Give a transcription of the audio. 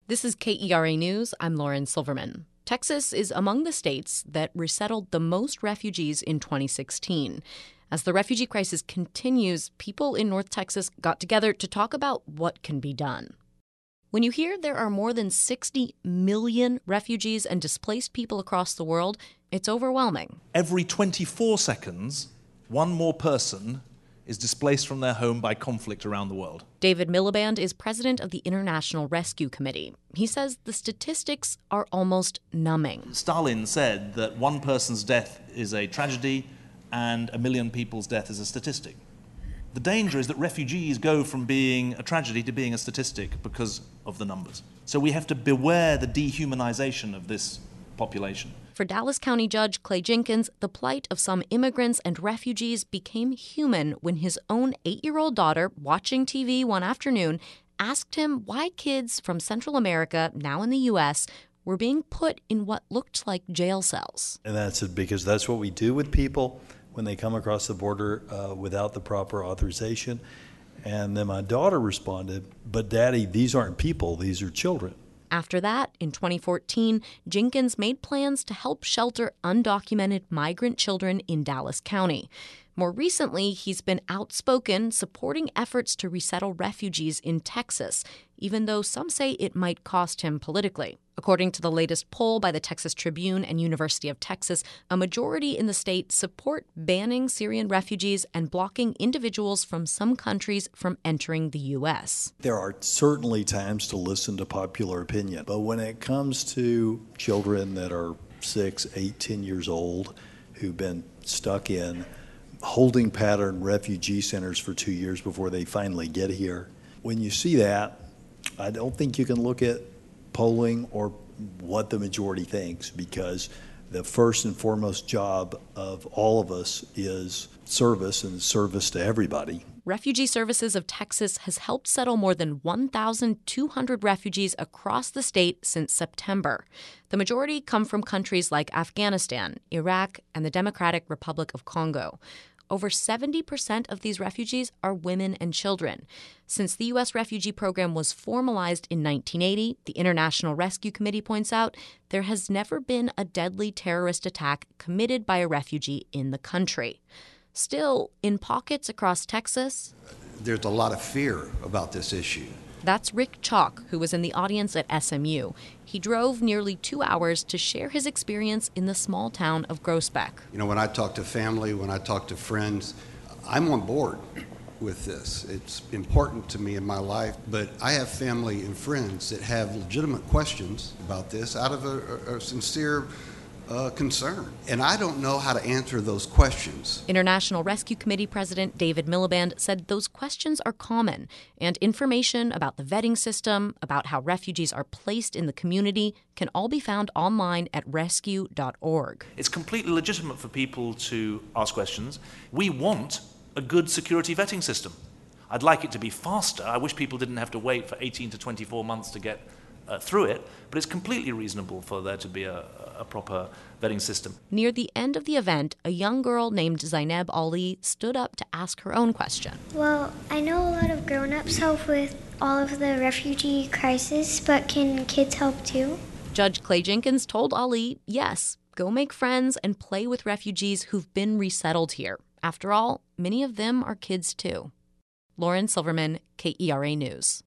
This is KERA News. I'm Lauren Silverman. Texas is among the states that resettled the most refugees in 2016. As the refugee crisis continues, people in North Texas got together to talk about what can be done. When you hear there are more than 60 million refugees and displaced people across the world, it's overwhelming. Every 24 seconds, one more person is displaced from their home by conflict around the world. David Miliband is president of the International Rescue Committee. He says the statistics are almost numbing. Stalin said that one person's death is a tragedy and a million people's death is a statistic. The danger is that refugees go from being a tragedy to being a statistic because of the numbers. So we have to beware the dehumanization of this population. For Dallas County Judge Clay Jenkins, the plight of some immigrants and refugees became human when his own 8-year-old daughter, watching TV one afternoon, asked him why kids from Central America, now in the U.S., were being put in what looked like jail cells. And that's because that's what we do with people when they come across the border without the proper authorization. And then my daughter responded, "But Daddy, these aren't people, these are children." After that, in 2014, Jenkins made plans to help shelter undocumented migrant children in Dallas County. More recently, he's been outspoken supporting efforts to resettle refugees in Texas, even though some say it might cost him politically. According to the latest poll by the Texas Tribune and University of Texas, a majority in the state support banning Syrian refugees and blocking individuals from some countries from entering the U.S. There are certainly times to listen to popular opinion, but when it comes to children that are 6, 8, 10 years old who've been stuck in holding pattern refugee centers for 2 years before they finally get here, when you see that, I don't think you can look at polling or what the majority thinks, because the first and foremost job of all of us is service and service to everybody. Refugee Services of Texas has helped settle more than 1,200 refugees across the state since September. The majority come from countries like Afghanistan, Iraq, and the Democratic Republic of Congo. Over 70% of these refugees are women and children. Since the U.S. refugee program was formalized in 1980, the International Rescue Committee points out there has never been a deadly terrorist attack committed by a refugee in the country. Still, in pockets across Texas, there's a lot of fear about this issue. That's Rick Chalk, who was in the audience at SMU. He drove nearly 2 hours to share his experience in the small town of Groesbeck. You know, when I talk to family, when I talk to friends, I'm on board with this. It's important to me in my life, but I have family and friends that have legitimate questions about this out of a sincere concern. And I don't know how to answer those questions. International Rescue Committee President David Miliband said those questions are common, and information about the vetting system, about how refugees are placed in the community, can all be found online at rescue.org. It's completely legitimate for people to ask questions. We want a good security vetting system. I'd like it to be faster. I wish people didn't have to wait for 18 to 24 months to get through it, but it's completely reasonable for there to be a proper vetting system. Near the end of the event, a young girl named Zainab Ali stood up to ask her own question. Well, I know a lot of grown-ups help with all of the refugee crisis, but can kids help too? Judge Clay Jenkins told Ali, yes, go make friends and play with refugees who've been resettled here. After all, many of them are kids too. Lauren Silverman, KERA News.